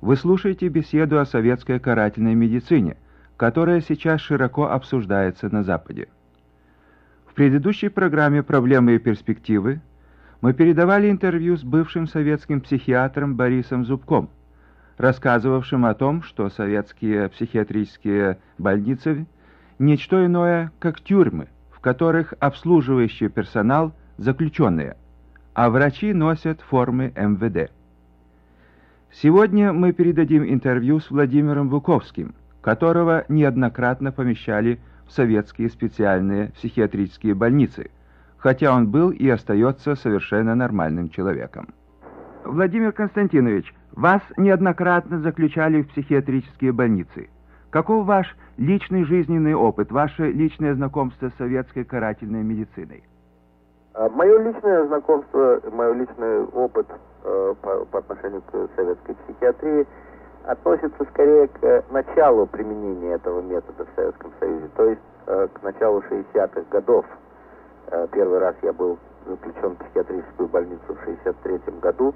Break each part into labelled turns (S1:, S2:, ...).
S1: Вы слушаете беседу о советской карательной медицине, которая сейчас широко обсуждается на Западе. В предыдущей программе «Проблемы и перспективы» мы передавали интервью с бывшим советским психиатром Борисом Зубком, рассказывавшим о том, что советские психиатрические больницы – ничто иное, как тюрьмы, в которых обслуживающий персонал – заключенные, а врачи носят формы МВД. Сегодня мы передадим интервью с Владимиром Вуковским, которого неоднократно помещали в советские специальные психиатрические больницы, хотя он был и остается совершенно нормальным человеком. Владимир Константинович, вас неоднократно заключали в психиатрические больницы. Каков ваш личный жизненный опыт, ваше личное знакомство с советской карательной медициной?
S2: Мое личное знакомство, мой личный опыт по отношению к советской психиатрии относится скорее к началу применения этого метода в Советском Союзе, то есть к началу 60-х годов. Первый раз я был заключен в психиатрическую больницу в 1963 году,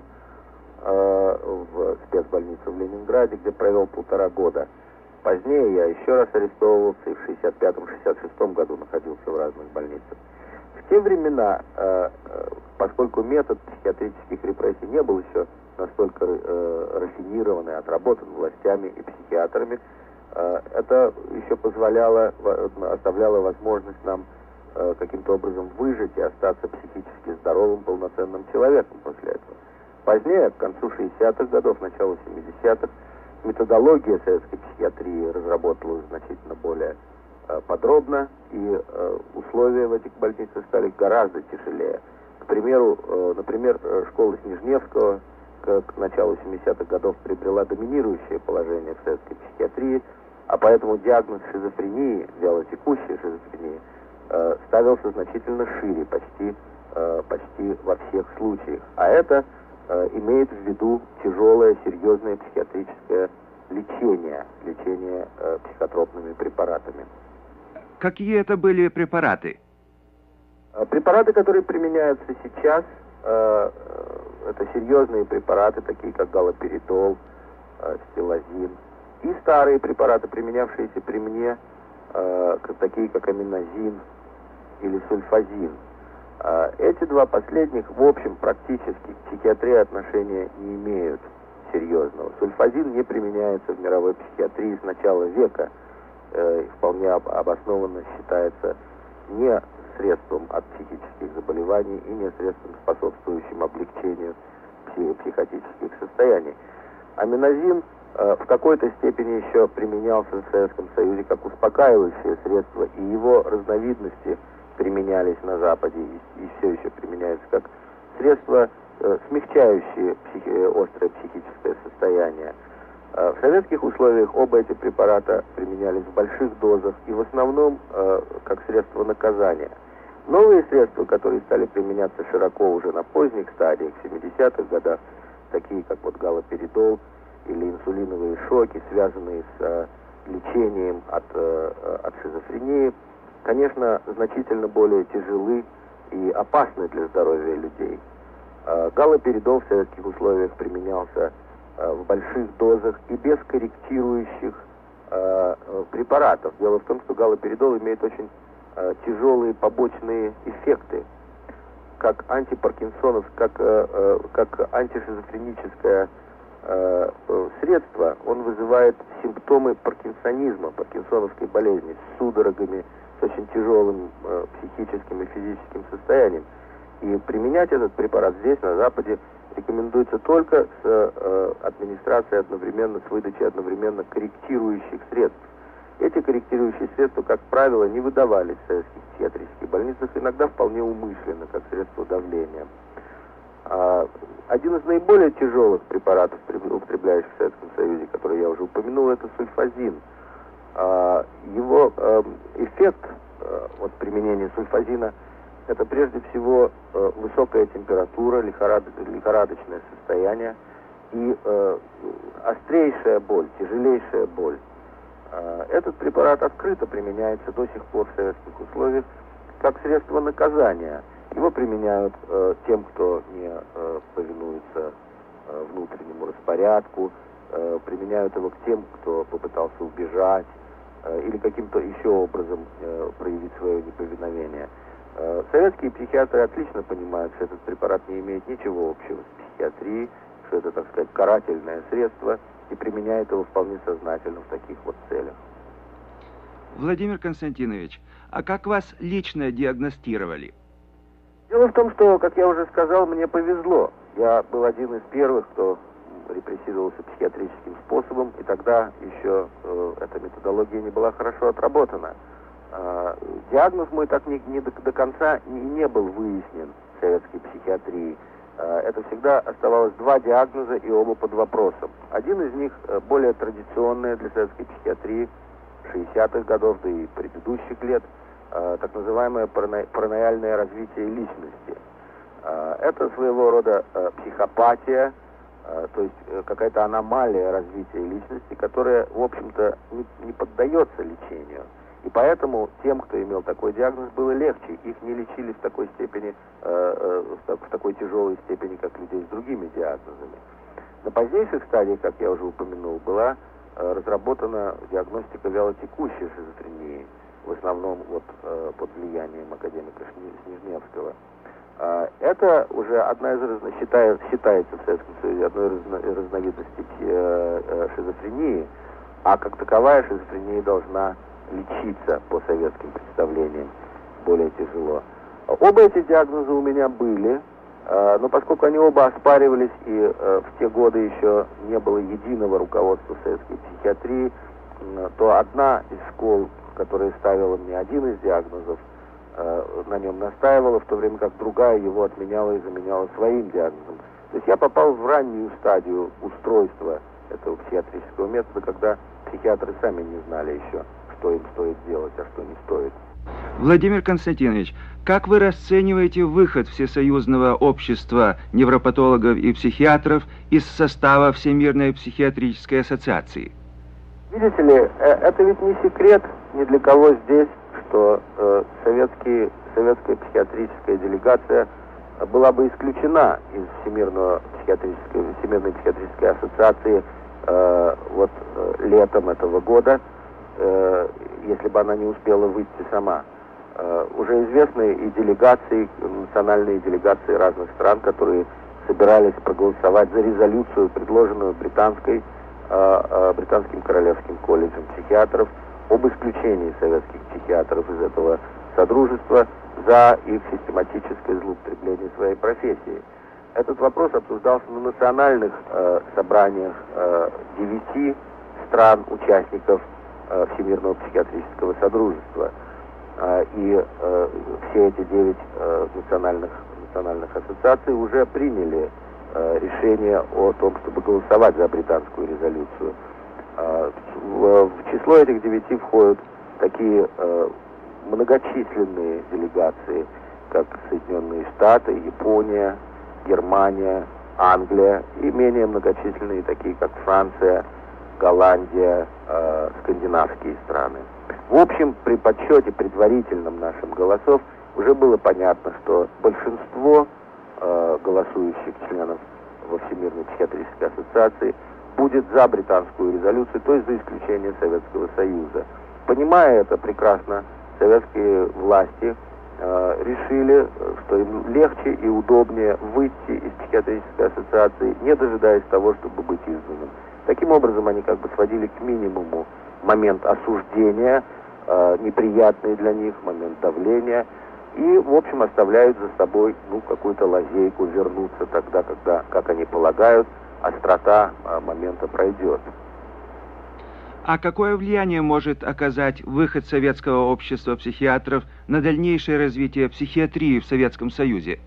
S2: в спецбольницу в Ленинграде, где провел 1,5 года. Позднее я еще раз арестовывался и в 1965-1966 году находился в разных больницах. В те времена, поскольку метод психиатрических репрессий не был еще настолько рафинирован и отработан властями и психиатрами, это еще оставляло возможность нам каким-то образом выжить и остаться психически здоровым, полноценным человеком после этого. Позднее, к концу 60-х годов, началу 70-х, методология советской психиатрии разработалась значительно более подробно, и условия в этих больницах стали гораздо тяжелее. К примеру, например, школа Снежневского к началу 70-х годов приобрела доминирующее положение в советской психиатрии, а поэтому диагноз шизофрении, вялотекущей шизофрении, ставился значительно шире, почти во всех случаях. А это имеет в виду тяжелое, серьезное психиатрическое лечение психотропными препаратами.
S1: Какие это были препараты?
S2: Препараты, которые применяются сейчас, это серьезные препараты, такие как галоперидол, стилазин, и старые препараты, применявшиеся при мне, такие как аминозин или сульфазин. Эти два последних, в общем, практически к психиатрии отношения не имеют серьезного. Сульфазин не применяется в мировой психиатрии с начала века, вполне обоснованно считается не средством от психических заболеваний и не средством, способствующим облегчению психотических состояний. Аминозин в какой-то степени еще применялся в Советском Союзе как успокаивающее средство, и его разновидности применялись на Западе и все еще применяются как средства, смягчающие острое психическое состояние. В советских условиях оба эти препарата применялись в больших дозах и в основном как средство наказания. Новые средства, которые стали применяться широко уже на поздних стадиях, в 70-х годах, такие как вот галоперидол или инсулиновые шоки, связанные с лечением от шизофрении, конечно, значительно более тяжелы и опасны для здоровья людей. Галоперидол в советских условиях применялся в больших дозах и без корректирующих препаратов. Дело в том, что галоперидол имеет очень тяжелые побочные эффекты. Как антипаркинсоновское, как антишизофреническое средство, он вызывает симптомы паркинсонизма, паркинсоновской болезни, с судорогами, с очень тяжелым психическим и физическим состоянием. И применять этот препарат здесь, на Западе, рекомендуется только с администрацией одновременно, с выдачей одновременно корректирующих средств. Эти корректирующие средства, как правило, не выдавались в советских психиатрических больницах, иногда вполне умышленно, как средство давления. Один из наиболее тяжелых препаратов, употребляющихся в Советском Союзе, который я уже упомянул, это сульфазин. Его эффект от применения сульфазина — это прежде всего высокая температура, лихорадочное состояние и острейшая боль, тяжелейшая боль. Этот препарат открыто применяется до сих пор в советских условиях как средство наказания. Его применяют тем, кто не повинуется внутреннему распорядку, применяют его к тем, кто попытался убежать или каким-то еще образом проявить свое неповиновение. Советские психиатры отлично понимают, что этот препарат не имеет ничего общего с психиатрией, что это, так сказать, карательное средство, и применяют его вполне сознательно в таких вот целях.
S1: Владимир Константинович, а как вас лично диагностировали?
S2: Дело в том, что, как я уже сказал, мне повезло. Я был один из первых, кто репрессировался психиатрическим способом, и тогда еще эта методология не была хорошо отработана. Диагноз мой так не до конца не был выяснен в советской психиатрии. Это всегда оставалось два диагноза, и оба под вопросом. Один из них более традиционный для советской психиатрии 60-х годов, да и предыдущих лет, так называемое параноидальное развитие личности. Это своего рода психопатия, то есть какая-то аномалия развития личности, которая, в общем-то, не поддается лечению. И поэтому тем, кто имел такой диагноз, было легче. Их не лечили в такой степени, в такой тяжелой степени, как людей с другими диагнозами. На позднейших стадиях, как я уже упомянул, была разработана диагностика вялотекущей шизофрении, в основном вот под влиянием академика Снежневского. Это уже одна из считается в Советском Союзе одной из разновидностей шизофрении, а как таковая шизофрения должна лечиться по советским представлениям более тяжело. Оба эти диагноза у меня были, но поскольку они оба оспаривались, и в те годы еще не было единого руководства советской психиатрии, то одна из школ, которая ставила мне один из диагнозов, на нем настаивала, в то время как другая его отменяла и заменяла своим диагнозом. То есть я попал в раннюю стадию устройства этого психиатрического метода, когда психиатры сами не знали еще, что им стоит делать, а что не стоит.
S1: Владимир Константинович, как вы расцениваете выход Всесоюзного общества невропатологов и психиатров из состава Всемирной психиатрической ассоциации?
S2: Видите ли, это ведь не секрет ни для кого здесь, что советская психиатрическая делегация была бы исключена из Всемирной психиатрической ассоциации летом этого года, если бы она не успела выйти сама. Уже известны и делегации, национальные делегации разных стран, которые собирались проголосовать за резолюцию, предложенную британским Королевским колледжем психиатров, об исключении советских психиатров из этого содружества за их систематическое злоупотребление своей профессией. Этот вопрос обсуждался на национальных собраниях 9 стран, участников Всемирного психиатрического содружества. И все эти 9 национальных ассоциаций уже приняли решение о том, чтобы голосовать за британскую резолюцию. В число этих 9 входят такие многочисленные делегации, как Соединенные Штаты, Япония, Германия, Англия, и менее многочисленные, такие как Франция, Голландия, скандинавские страны. В общем, при подсчете предварительном нашим голосов уже было понятно, что большинство голосующих членов во Всемирной психиатрической ассоциации будет за британскую резолюцию, то есть за исключение Советского Союза. Понимая это прекрасно, советские власти решили, что им легче и удобнее выйти из психиатрической ассоциации, не дожидаясь того, чтобы быть изгнанным. Таким образом, они как бы сводили к минимуму момент осуждения, неприятный для них, момент давления, и, в общем, оставляют за собой какую-то лазейку вернуться тогда, когда, как они полагают, острота момента пройдет.
S1: А какое влияние может оказать выход Советского общества психиатров на дальнейшее развитие психиатрии в Советском Союзе?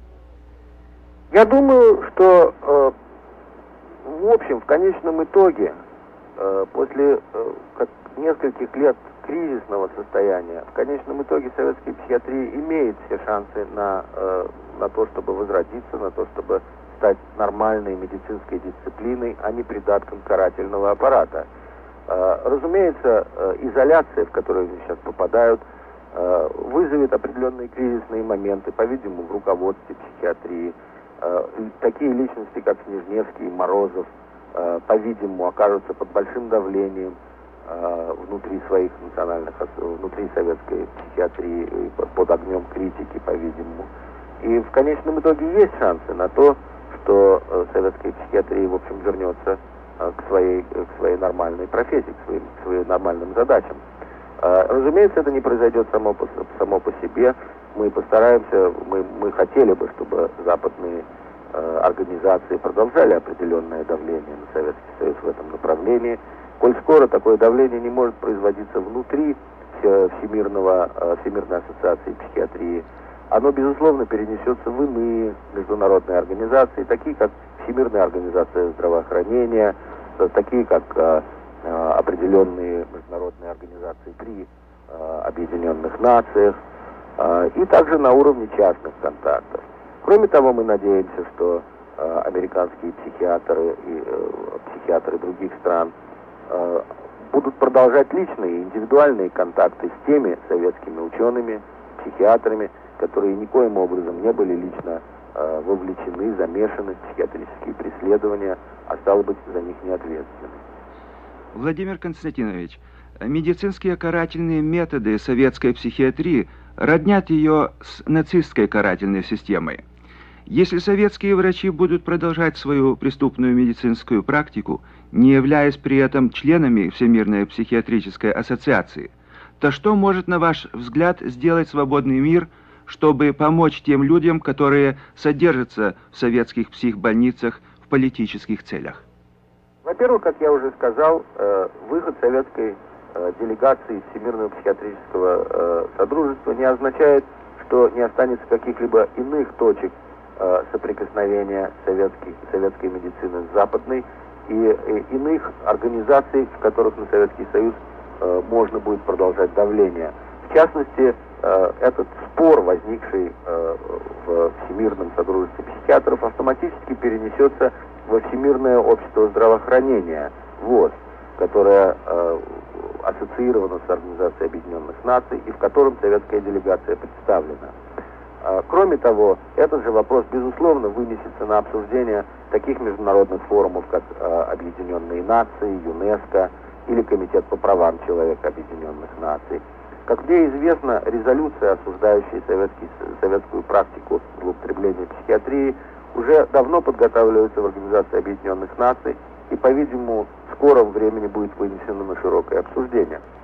S2: Я думаю, что, в общем, в конечном итоге, после нескольких лет кризисного состояния, в конечном итоге советская психиатрия имеет все шансы на то, чтобы возродиться, на то, чтобы стать нормальной медицинской дисциплиной, а не придатком карательного аппарата. Разумеется, изоляция, в которую они сейчас попадают, вызовет определенные кризисные моменты, по-видимому, в руководстве психиатрии. Такие личности, как Снежневский и Морозов, по-видимому, окажутся под большим давлением внутри своих национальных, внутри советской психиатрии, под огнем критики, по-видимому. И в конечном итоге есть шансы на то, что советская психиатрия, в общем, вернется к своей нормальной профессии, к своим нормальным задачам. Разумеется, это не произойдет само по себе. Мы постараемся, мы хотели бы, чтобы западные организации продолжали определенное давление на Советский Союз в этом направлении. Коль скоро такое давление не может производиться внутри Всемирной ассоциации психиатрии, оно, безусловно, перенесется в иные международные организации, такие как Всемирная организация здравоохранения, такие как определенные международные организации при Объединенных Нациях, и также на уровне частных контактов. Кроме того, мы надеемся, что американские психиатры и психиатры других стран будут продолжать личные, индивидуальные контакты с теми советскими учеными, психиатрами, которые никоим образом не были лично вовлечены, замешаны в психиатрические преследования, а стало быть, за них не ответственны.
S1: Владимир Константинович, медицинские карательные методы советской психиатрии роднят ее с нацистской карательной системой. Если советские врачи будут продолжать свою преступную медицинскую практику, не являясь при этом членами Всемирной психиатрической ассоциации, то что может, на ваш взгляд, сделать свободный мир, чтобы помочь тем людям, которые содержатся в советских психбольницах в политических целях?
S2: Во-первых, как я уже сказал, выход советской делегации из Всемирного психиатрического содружества не означает, что не останется каких-либо иных точек соприкосновения советской медицины с западной и иных организаций, в которых на Советский Союз можно будет продолжать давление. В частности, этот спор, возникший в Всемирном содружестве психиатров, автоматически перенесется во Всемирное общество здравоохранения, ВОЗ, которое ассоциировано с Организацией Объединенных Наций и в котором советская делегация представлена. Кроме того, этот же вопрос, безусловно, вынесется на обсуждение таких международных форумов, как Объединенные Нации, ЮНЕСКО или Комитет по правам человека Объединенных Наций. Как мне известно, резолюция, осуждающая советскую практику злоупотребления психиатрии, уже давно подготавливается в Организации Объединенных Наций и, по-видимому, в скором времени будет вынесена на широкое обсуждение.